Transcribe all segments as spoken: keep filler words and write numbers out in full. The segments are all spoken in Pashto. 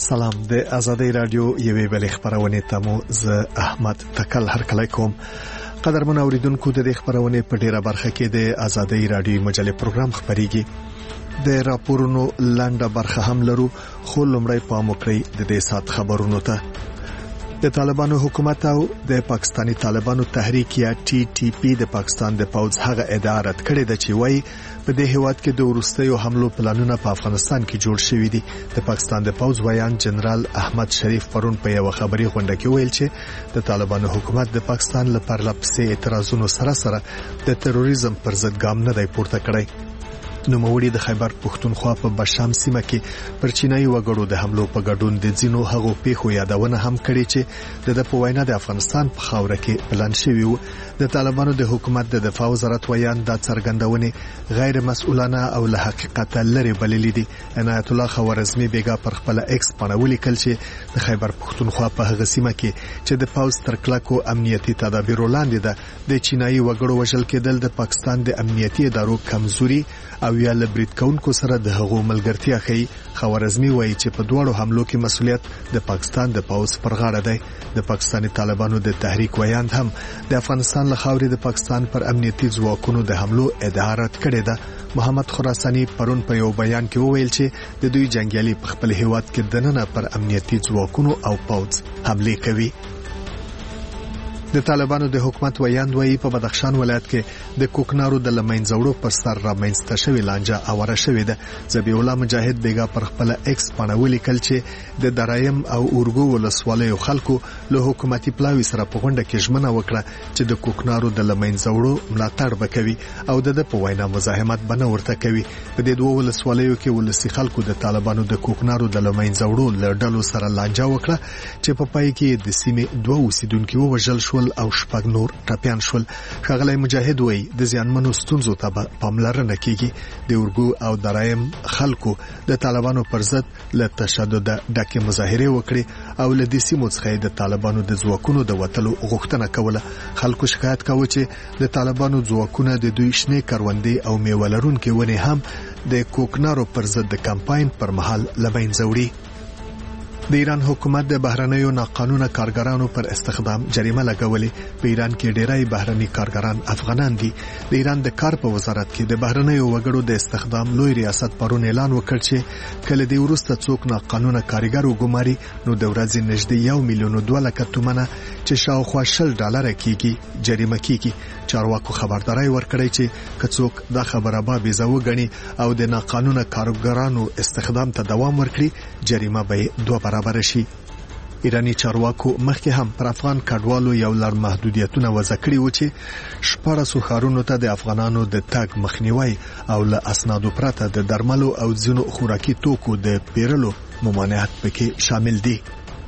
سلام د آزادۍ رادیو یوې بلې خبرونه ته مو ز احمد تکل هرکلی کوم. قدرمن اوریدونکو د دې خبرونه په ډیره برخه کې د آزادۍ رادیو مجلې پروګرام خبريږي. د راپورونو لاندې برخه هم لرو، خو لومړی پام وکړئ د دې سات خبرونو ته. د طالبانو حکومت او د پاکستانی طالبانو تحریک یا ټي ټي پی د پاکستان د پوځ هغه ادعا رد کړې ده چې وایي په دې هیواد کې د ورستیو حملو پلانونه په افغانستان کې جوړ شوي دي. د پاکستان د پوځ ویان جنرال احمد شریف پرون په یو خبري غونډه کې ویل چې د طالبانو حکومت د پاکستان لپاره لپسې اعتراضونو سره سره د تروریزم پر ضد ګام نه دی پورته کړی. نو موړي د خیبر پښتونخوا په بشام سیمه کې پر چینایي وګړو د حملو په ګډون د ځینو هغو پیښو یادونه هم کړې چې د په وینا د افغانستان په خاوره کې پلان شوی وو. د طالبانو د حکومت د دفاع وزارت ویان د څرګندونې غیر مسؤلانه او له حقیقت لري بللې دي. عنایت الله خوارزمي بیګا پر خپل ایکس باندې ولیکل چې د خیبر پښتونخوا په هغه سیمه کې چې د پاوز تر کلکو امنیتي تدابیر وړاندې ده د چینایي وګړو وژل کېدل د پاکستان د امنیتي ادارو کمزوري او یا لبرید کونکو سره د هغو ملګرتیا کوي. خوارزمي وایي چې په دوړو حملو کې مسؤلیت د پاکستان د پاوز پر غاړه دی. د پاکستاني طالبانو د تحریک ویاند هم د افغانستان له خاورې د پاکستان پر امنیتي ځواکونو د حملو ادعا رد کړې ده. محمد خراساني پرون په یو بیان کې وویل چې د دوی جنگیالي په خپل هیواد کې دننه پر امنیتي ځواکونو او پاوز حمله کوي. د طالبانو د حکومت ویاند وایي په بدخشان ولایت کې د کوکنارو د لمنځوړو پر سر را منځته شوی لانجه اوره شوې ده. ذبیح الله مجاهد بیګا پر خپل ایکس باندې ولیکل چې د درایم او اورګو ولسوالیو خلکو له حکومتي پلاوي سره په غونډه کې ژمنه وکړه چې د کوکنارو د لمنځوړو ملاتړ وکوي او د په وینا مزاحمت بنه ورته کوي. په دې دوه ولسوالیو کې ولسی خلکو د طالبانو د کوکنارو د لمنځوړو لړډلو سره لانجه وکړه چې په پای کې د سیمې دوه اوسیدونکو وژل شول او شپږ نور ټپيان شول. ښاغلی مجاهد وایي د زیانمنو ستونزو ته پاملرنه کیږي. د اورګو او درایم خلکو د طالبانو پر ضد له تشدد ډکه مظاهره وکړي او له دې سیمو څخه د طالبانو د ځواکونو د وټلو غوښتنه کوله. خلکو شکایت کاوه چې د طالبانو ځواکونه د دوی شنه کروندې او میوه‌لرونکي ونې هم د کوکنارو پر ضد د کمپاین پر مهال لمنځوړي. د ایران حکومت د بهرنیو ناقانونه کارګرانو پر استخدام جریمه لګولې. په ایران کې ډیری بهرني کارګران افغانان دي. د ایران د کار په وزارت کې د بهرنیو وګړو د استخدام لوی ریاست پرون اعلان وکړ چې کله د ورسته څوک ناقانونه کارګر وګماري نو د ورځې نږدې یو میلیون دوه لک تومنه چې شاوخوا شل ډالر کېږي جریمه کېږي. چارواکو خبرداري ورکړی چې کڅوک دا خبره به بيزه وګڼي او د ناقانونه کارګرانو استخدام ته دوام ورکړي جریمه به دوه برابر شي. ایرانی چارواکو مخکې هم پر افغان کډوالو یو لړ محدودیتونه وضع کړي و چې شپږ ښارونو ته د افغانانو د تګ مخنیوي او له اسنادو پرته د درملو او ځینو خوراکي توکو د پیرلو ممانعت پکې شامل دي.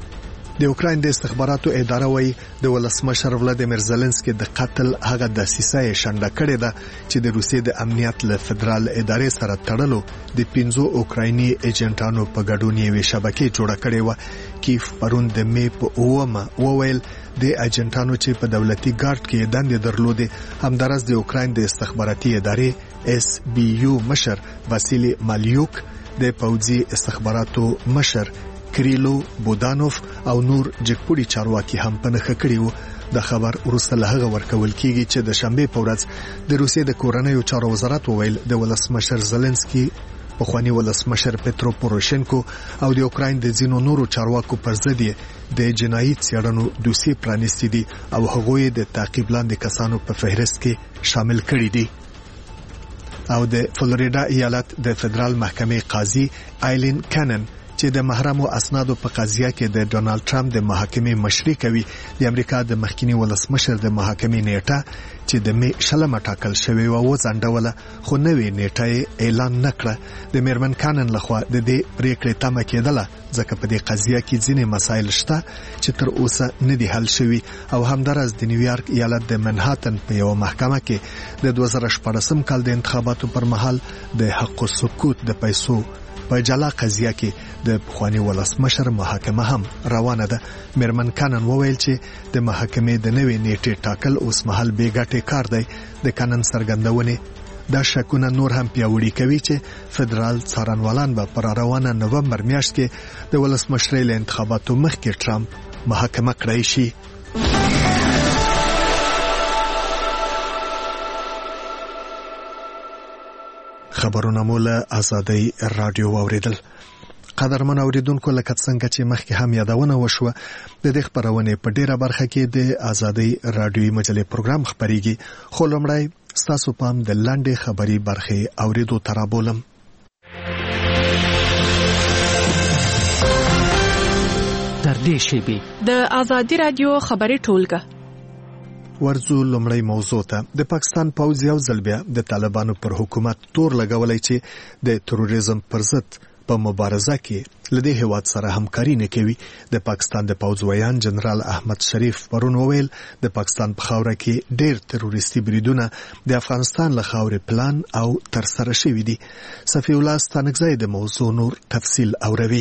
د اوکراین د استخباراتو اداره وایي د ولسمشر ولادیمیر زيلنسکي د قتل هغه دسیسه شنډه کړې ده چې د روسیې د امنیت له فدرال ادارې سره تړلو د پنځو اوکرایني ایجنټانو په ګډون یوې شبکې جوړه کړې و. کیف پرون د می په اومه وویل د ایجنټانو چې په دولتي ګارد کې دندې درلودې همدارس د اوکراین د استخباراتي ادارې اس بي یو مشر واسیلی مالیوک د پوځي استخباراتو مشر کریلو بودانوف او نور جګپوړي چارواکي هم په نخښه کړي وو. د خبر وروسته له هغه ورکول کیږي چې د شنبه په ورځ د روسیې د کورنیو چارو وزارت وویل د ولسمشر زيلنسکي پخوانی ولسمشر پترو پوروشنکو او د اوکراین د ځینو نورو چارواکو پر ضد د جنایي څېړنو دوسیې پرانیستي دي او هغوی د تعقیب لاندې کسانو په فهرست کې شامل کړي دي. او د فلوریدا ایالت د فدرال محکمې قاضي ایلین کانن چې د محرم او اسنادو په قضیه کې د ډونالد ټرمپ د محاکمې مشري کوي د امریکا د مخکنی ولسمشر د محاکمې نیټه چې د می شلمه ټاکل شوی و ځنډوله خو نوې نیټه اعلان نکړه. د میرمن کانن لخوا د دې پریکړې تمه کېدله ځکه په دې قضیه کې ځینې مسایل شته چې تر اوسه نه دي حل شوي او همدارس د نیویارک ایالت د منهاتن په یو محکمه کې د دوه زره شپږم کال د انتخاباتو پر مهال د حق السکوت د پیسو په جلا قضیه کې د پخوانی ولسمشر محاکمه هم روانه ده. میرمن کانن وویل چې د محاکمې د نوې نیټې ټاکل اوس مهال بیګټه کار دی. د کانن سرګندونه دا شکونه نور هم پیاوړي کوي چې فدرال څارنوالان به پر روانه نومبر میاشت کې د ولسمشرۍ له انتخاباتو مخکې ټرمپ محاکمه کړی شي. خبرونه مو له آزادۍ رادیو واوریدل. قدرمن اوریدونکو، لکه څنګه چې مخکې هم یادونه وشوه، د دې خبرونه په ډیره برخه کې د آزادۍ رادیوي مجلې پروګرام خبريږي، خو لومړی ستاسو پام د لاندې خبري برخې اوریدو ته رابولم. تر دې شیبې د آزادۍ رادیو خبري ټولګه ورزو لومړی موضوع ته. د پاکستان پوځ یو ځل بیا د طالبانو پر حکومت تور لګولای چې د تروریزم پر ضد په مبارزه کې لدې هیواد سره همکاري نه کوي. د پاکستان د پوځ ویان جنرال احمد شریف پرون وویل د پاکستان په خاوره کې ډېر تروریستي بریدونه د افغانستان له خاورې پلان او ترسره شوي دي. صفی الله ستانکزی د موضوع نور تفصیل اوروي.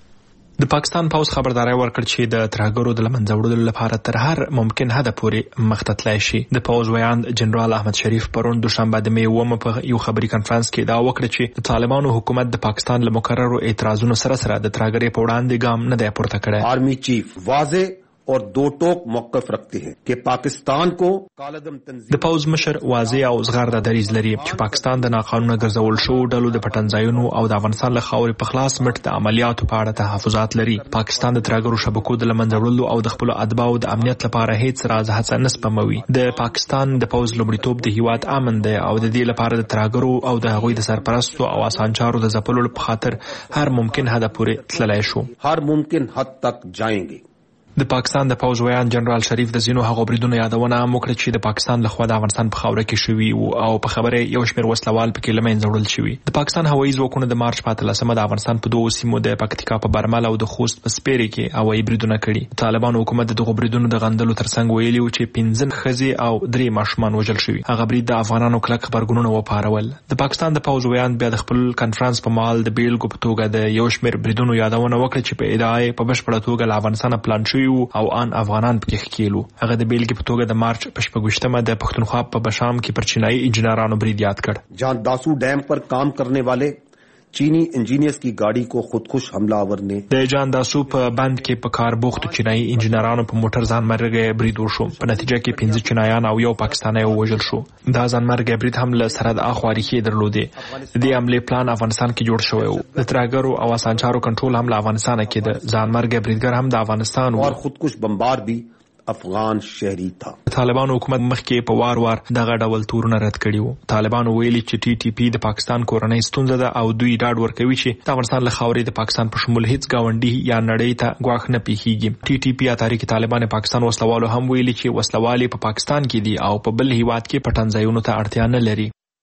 د پاکستان پوځ خبرداري ورکړ چې د ترهګرو د لمنځه وړلو لپاره تر هر ممکن حد پورې مخ ته تلای شي. د پوځ ویان جنرال احمد شریف پرون دوشنبه د می اومه په یو خبري کانفرنس کې دا وکړ چې د طالبانو حکومت د پاکستان له مکررو اعتراضونو سره سره د ترهګرۍ په وړاندې ګام نه دی پورته کړی. آرمی چیف واضح और दो टोक موقف رکھتے ہیں کہ پاکستان کو کالعدم تنظیم. د پوځ مشر واضح او زغر د دریز لري چې پاکستان د ناقانونه ګرځول شو ډلو د پټنځایونو او د افغانستان له خاورې په خلاص مټ د عملیاتو په اړه تحفظات لري. پاکستان د ترهګرو شبکو د لمنځه وړلو او د خپل اتباعو د امنیت لپاره هیڅ راز هڅه نه سپموي. د پاکستان د پوځ لومړیتوب د هیواد امن دی او د دې لپاره د ترهګرو او د هغوی د سرپرستو او اسانچارو د ځپلو په خاطر هر ممکن حد پورې تللی شو. هر ممکن حد تک جائیں. د پاکستان د پوځ ویان جنرال شریف د زینو هغو بریدونو یادونه هم وکړه چې د پاکستان لخوا د افغانستان په خاوره کې شوي او په خبره یو شمېر وسلوال پکې له منځه وړل شوي. د پاکستان هوایي ځواکونو د مارچ په اتلسمه د افغانستان په دوو سیمو د پکتیکا په برمل او د خوست په سپیرې کې هوایي بریدونه کړي. طالبانو حکومت د دغو بریدونو د غندلو ترڅنګ ویلي و چې پنځه ښځې او درې ماشومان وژل شوي. هغه برید د افغانانو کلک غبرګونونه وپارول. د پاکستان د پوځ ویان بیا د خپل کانفرنس په مهال د بیلګو په توګه د یو شمېر بریدونو یادونه وکړه چې په ادعا یې په بشپړه توګه له افغانستانه پلان شوي او ان افغانان پکې ښکېلو. هغه د بیلګې په توګه د مارچ په شپږویشتمه د پښتونخوا په بشام کې پر چینایي انجینرانو برید یاد کړ. جہاں داسو ڈیم پر کام کرنے والے چینی انجینئرز کی گاڑی کو خودکش حملہ آور نے د جان داسو په بند کې په کار بوختو چینایي انجینرانو په موټر ځان مرګه برید وشو. په نتیجه کې پنځه چینایان او یو پاکستانی وژل شو. دا ځان مرګه برید هم له سرحد اخوا ریښې درلودې. د دې حملې پلان افغانستان کې جوړ شوی و. د ترهګرو او اسانچارو کنټرول هم له افغانستان کې د ځان مرګه بریدګر هم د افغانستان او خودکش بمبار بھی افغان شهري تا. طالبانو حکومت مخکې په وار وار دغه ډول تورونه رد کړي وو. طالبانو ویلي چې ټي ټي پی د پاکستان کورنۍ ستونزه ده او دوی ډاډ ورکوي چې د افغانستان له خاورې د پاکستان په شمول هیڅ گاونډي یا نړۍ ته ګواښ نه پیښیږي. ټي ټي پی یا تحریک طالبان پاکستان وسلوالو هم ویلي چې وسلوالي په پاکستان کې دي او په بل هیواد کې پټنځایونو ته اړتیا نه لري.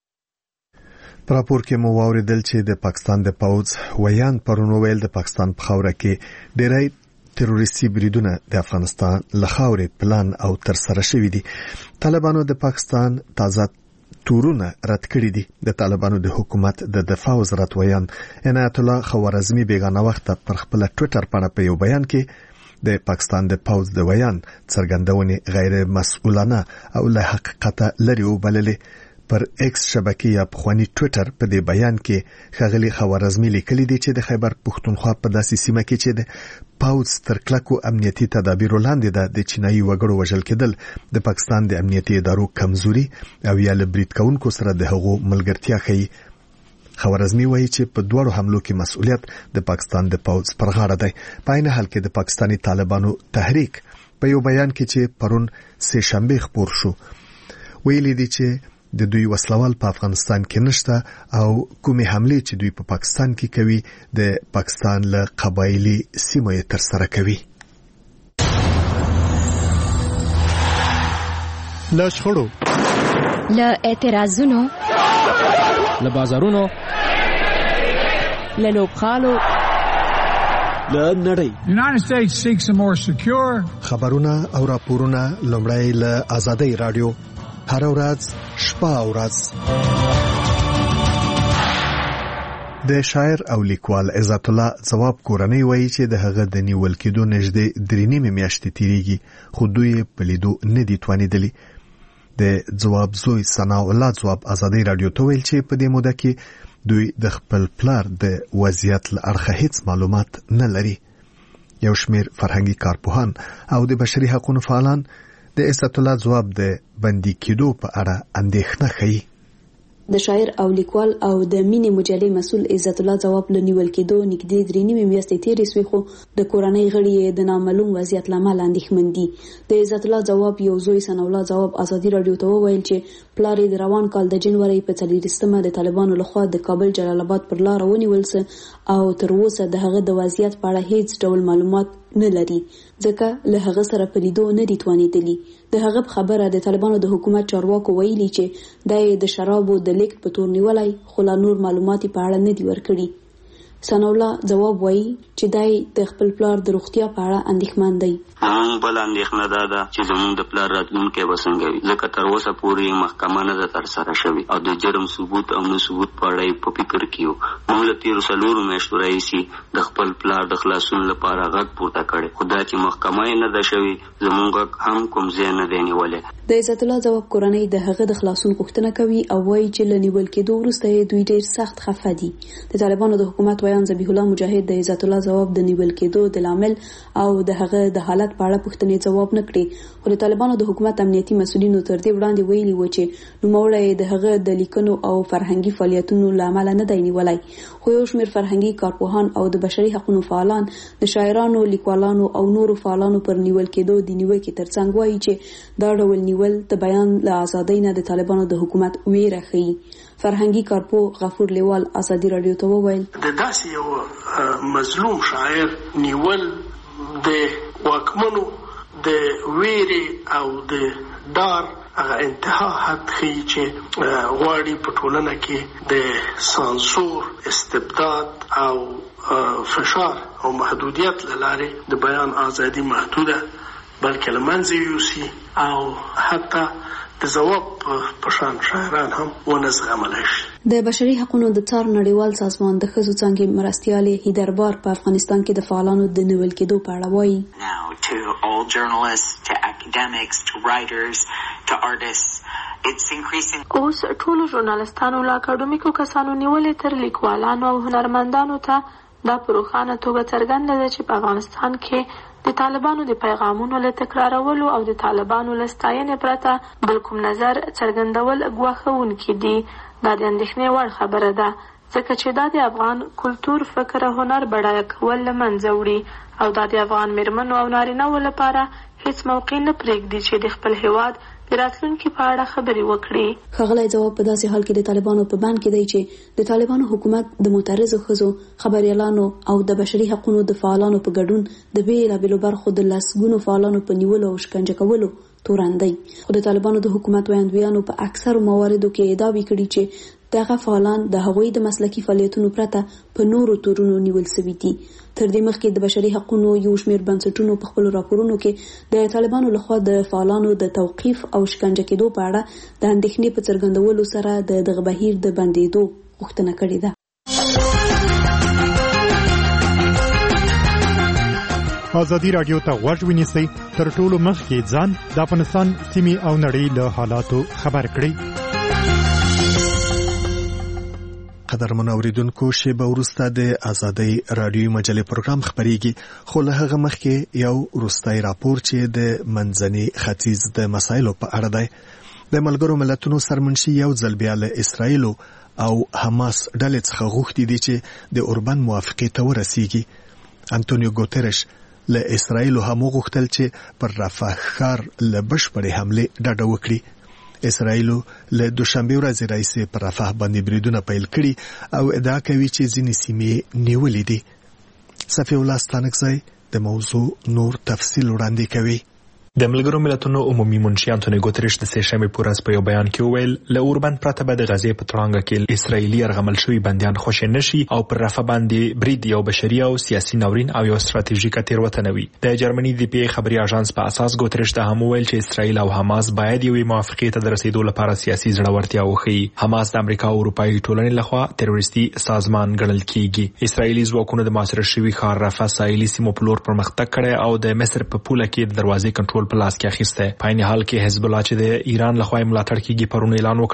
په راپور کې مو واوریدل چې د پاکستان د پوځ ویان پرون ویل د پاکستان په خاوره کې ډېری تروریستي بریدونه د افغانستان له خاورې پلان او ترسره شوي دي. طالبانو د پاکستان تازه تورونه رد کړي دي. د طالبانو د حکومت د دفاع وزارت ویان عنایت الله خوارزمي بیگانه وخت پر خپل ټوئیټر باندې په یو بیان کې د پاکستان د پوځ د ویان څرګندونې غیر مسؤلانه او له حقیقت لري وبللې. پر ایکس شبکې یا پخوانی ټوئیټر په دې بیان کې ښاغلي خوارزمي لیکلي دي چې د خیبر پښتونخوا په داسې سیمه کې چې د پوځ تر کلکو امنیتي تدابیرو لاندې ده د چینایي وګړو وژل کېدل د پاکستان د امنیتي ادارو کمزوري او یا له برید کوونکو سره د هغو ملګرتیا ښیي. خوارزمي وایي چې په دوړو حملو کې مسؤلیت د پاکستان د پوځ پر غاړه دی. په عین حال کې د پاکستاني طالبانو تحریک په یو بیان کې چې پرون سه شنبه خبر شو ویلي دي چې د دوی وسلوال په افغانستان کې نشته او کومې حملې چې دوی په پا پاکستان کې کوي د پاکستان له قبایلی سیمو یې تر سره کوي. له شخړو، له اعتراضونو، له بازارونو، له لوبغالو، له نړۍ. United States seeks a more secure. خبرونه او راپورونه لومړی له آزادۍ رادیو هر ورځ شپه او ورځ. د شاعر او لیکوال عزت الله ځواب کورنۍ وایي چې د هغه د نیول کېدو نږدې درې نیمې میاشتې تیریږي خو دوی په لیدو نه دي توانېدلي. د ځواب زوی ثنا الله ځواب ازادي رادیو ته ویل چې په دې موده کې دوی د خپل پلار د وضعیت له اړخه هیڅ معلومات نه لري. یو شمیر فرهنګي کارپوهان او د بشري حقوقو فعالان د عزت الله ځواب د بندي کېدو په اړه اندېښنه ښيي. د شاعر او لیکوال او د مینې مجلې مسول عزت الله ځواب له نیول کېدو نږدې درې نیمې میاشتې تېرې شوې، خو د کورنۍ غړي د نامعلوم وضعیت له امله اندېښمن دي. د عزت الله ځواب یو زوی ثنا الله ځواب ازادي رادیو ته وویل چې پلار یې د روان کال د جنوري په څلوېښتمه د طالبانو لخوا د کابل جلال آباد پر لار ونیول سه او تر اوسه د هغه د وضعیت په اړه هیڅ ډول معلومات نه لري، ځکه له هغه سره په لیدو نه دي توانېدلي. د هغه په خبره د طالبانو د حکومت چارواکو ویلي چې د د شرابو د لیک په تور نیولای، خو لا نور معلومات په اړه نه دي ورکړي. ثنا الله ځواب وایي چې دای د خپل پلار د روغتیا په اړه اندېښمن دی. موږ بل اندېښنه دا ده چې زموږ د پلار راتلونکی به څنګه وي، ځکه تر اوسه پورې محکمه نه ده ترسره شوې او د جرم ثبوت او نه ثبوت په اړه یې په فکر کې یو. موږ له تېرو څلورو میاشتو راهیسې د خپل پلار د خلاصون لپاره غږ پورته کړی، خو دا چې محکمه یې نه ده شوې زموږ غږ هم کوم ځای نه دی نیولی. د عزت الله ځواب کورنۍ د هغه د خلاصون غوښتنه کوي او وایي چې له نیول کېدو وروسته یې دوی ډېر سخت خفه دي. د طالبانو د حکومت ویان ذبیح الله مجاهد د عزت الله ځواب د نیول کېدو د لامل او د هغه د حالت په اړه پوښتنې ځواب نه کړي، خو د طالبانو د حکومت امنیتي مسؤلینو تر دې وړاندې ویلي و چې نوموړی د هغه د لیکنو او فرهنګي فعالیتونو له امله نه دی نیولی. خو یو شمېر فرهنګي کارپوهان او د بشري حقوقو فعالان د شاعرانو، لیکوالانو او نورو فعالانو پر نیول کېدو د نیوکې ترڅنګ وایي چې دا ډول نیول د بیان له ازادۍ نه د طالبانو د حکومت ویره ښيي. فرهنګي کارپو غفور لیوال ازادي رادیو ته وویل د داسې یو مظلوم شاعر نیول د واکمنو د ویرې او د ډار هغه انتها حد ښیي چې غواړي په ټولنه کې د سانسور، استبداد او فشار او محدودیت له لارې د بیان ازادي محدوده بلکې له منځه یوسي او حتی د ځواب په شان شاعران هم ونه زغملی شي. د بشري حقوقو د څار نړیوال سازمان د ښځو څانګې مرستیالې هیدربار په افغانستان کې د فعالانو د نیول کېدو په اړه وایي Now to all journalists, to academics, to writers, to artists, it's increasing. اوس ټولو ژورنالستانو له اکاډمیکو کسانو نیولې تر لیکوالانو او هنرمندانو ته دا په روښانه توګه څرګنده ده چې په افغانستان کې د طالبانو د پیغامونو له تکرارولو او د طالبانو له ستاینې پرته بل کوم نظر څرګندول ګواښونکي دي. دا د اندېښنې وړ خبره ده، ځکه چې دا د افغان کلتور، فکر او هنر بډایه کول له منځه وړي او دا د افغان میرمنو او نارینه‌و لپاره هیڅ موقع نه پرېږدي چې د خپل هیواد د راتلونکي په اړه خبرې وکړي. ښاغلی ځواب په داسې حال کې د طالبانو په بند کې دی چې د طالبانو حکومت د معترضو ښځو، خبریالانو او د بشري حقوقو د فعالانو په ګډون د بېلابېلو برخو د لسګونو فعالانو په نیولو او شکنجه کولو تورن دی. خو د طالبانو د حکومت ویاندویانو په اکثرو مواردو کې ادعا وکړي چې دغه فعالان د هغوی د مسلکي فعالیتونو پرته په نورو تورونو نیول شوي دي. تر دې مخکې د بشري حقوقو یو شمېر بنسټونو په خپلو راپورونو کې د طالبانو لخوا د فعالانو د توقیف او شکنجه کېدو په اړه د اندېښنې په څرګندولو سره د دغه بهیر د بندېدو غوښتنه کړې ده. ازادي رادیو ته غوږ ونیسئ، تر ټولو مخکې ځان د افغانستان سیمې او نړۍ له حالاتو خبر کړئ. قدرمن اوریدونکو، شیبه وروسته د ازادي رادیو مجلې پروګرام خبريږي، خو له هغه مخکې یو وروستای راپور چې د منځني ختیځ د مسایلو په اړه دی. د ملګرو ملتونو سرمنشي یو ځل بیا له اسرایل او حماس ډلې څخه غوښتي دي چې د اوربن موافقې ته ورسیږي. انټونیو ګوتریش له اسرایل هم غوښتل چې پر رفح ښار له بشپړې حمله ډډه وکړي. اسرائیل له دوشنبه ورځې راځي پر رفح باندې بریدونه پیل کړي او ادعا کوي چې ځینې سیمې نیولې دي. صفی الله ستانکزی د موضوع نور تفصیل وړاندې کوي. د ملګرو ملتونو عمومي منشي انټونیو ګوتریش د سه شنبه پورز په یو بیان کې وویل له اوربند پرته به د غزې په تړانګه کې اسرایلی ارغمل شوی بنديان خوشی نشي او پر رفح باندې برید یو بشري او سیاسي ناورین او یو ستراتیژیکه تیروتنه وي. د جرمني د پی خبري اژانس په اساس ګوتریش ته هم وویل چې اسرایل او حماس باید یو موافقه ته رسیدو لپاره سیاسي ځړورتیا وښيي. حماس د امریکا او اروپאי ټولنې لخوا تروریستي سازمان ګڼل کیږي. اسرایلی ځواکونو د محاصره شوی ښار رفح ساحلي سیمو په لور پرمختګ کړی او د مصر په پوله کې د دروازې کنټرول کنټرول په لاس کې اخیسته. په عین حال کې حزب الله چې د ایران لخوا ملاتړ کیږي پرون اعلان وکړ